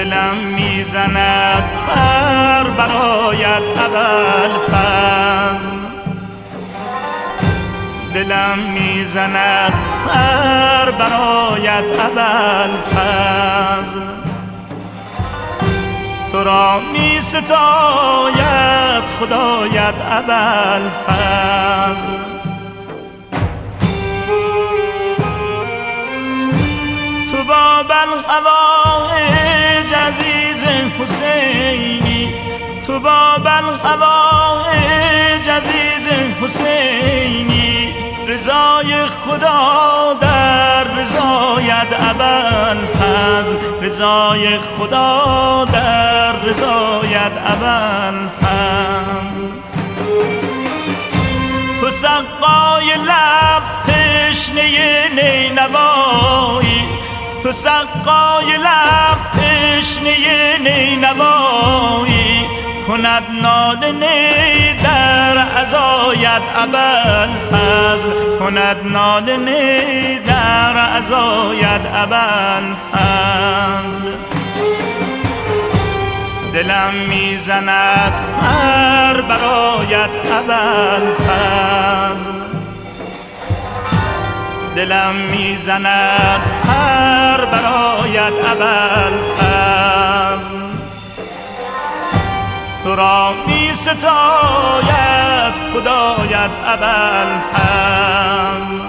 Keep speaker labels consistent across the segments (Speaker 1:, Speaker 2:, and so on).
Speaker 1: دلم میزند پر برایت ابوالفضل، دلم میزند پر برایت ابوالفضل. تو را می ستاید خدایت ابوالفضل. تو باب الحوائج عزیز حسینی، تو باب الحوائج عزیز حسینی، رضای خدا در رضایت ابوالفضل، رضای خدا در رضایت ابوالفضل. تو سقای لب تشنه نینوایی، تو سقای لب تشنه نینوایی، کند ناله نی در عزایت ابوالفضل، کند ناله نی در عزایت ابوالفضل. دلم میزند پر برایت ابوالفضل، دلم میزند پر برایت ابوالفضل. تو را می ستاید خدایت ابوالفضل.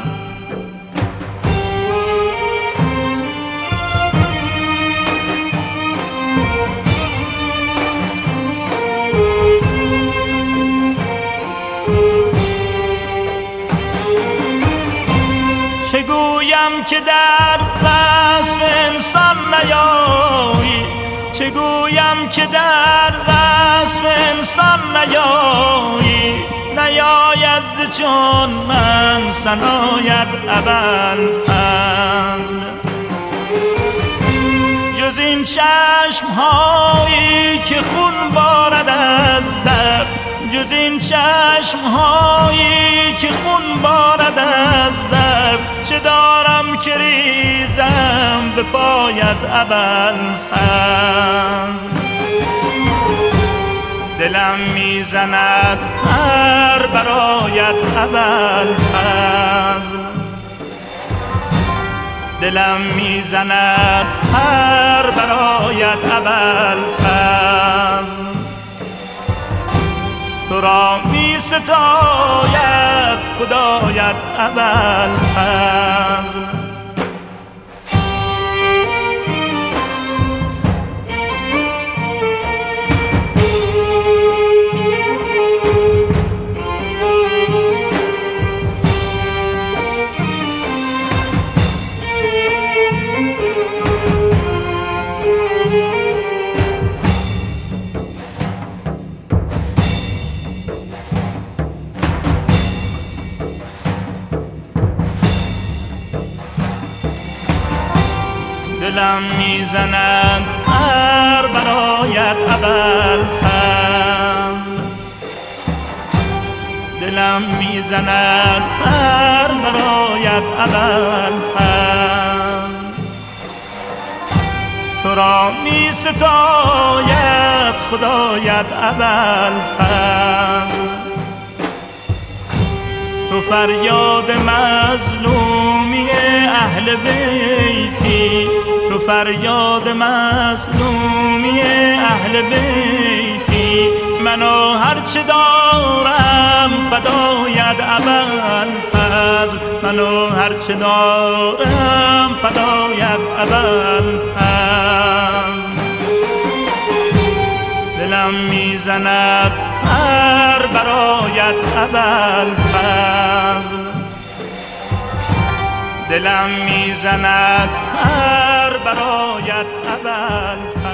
Speaker 1: چه گویم که در وصف انسان نیایی، چه گویم که در وصف انسان نیایی، نیاید ز چون من ثنایت ابوالفضل. جز این چشم هایی که خون بارد از درد، جز این چشم هایی که خون بارد از درد، چه دارم که ریزم به پایت ابوالفضل. دلم میزند پر برایت ابوالفضل، دلم میزند پر برایت ابوالفضل. تو را می ستاید خدایت ابوالفضل. دلم میزند پر برایت ابوالفضل، دلم میزند پر برایت ابوالفضل. تو را می ستاید خدایت ابوالفضل. تو فریاد مظلومی اهل بیتی، تو فریاد مظلومی اهل بیتی، منو هرچه دارم فدایت ابوالفضل، منو هرچه دارم فدایت ابوالفضل. دلم میزند پر برایت ابوالفضل، دلم میزند پر برایت ابوالفضل.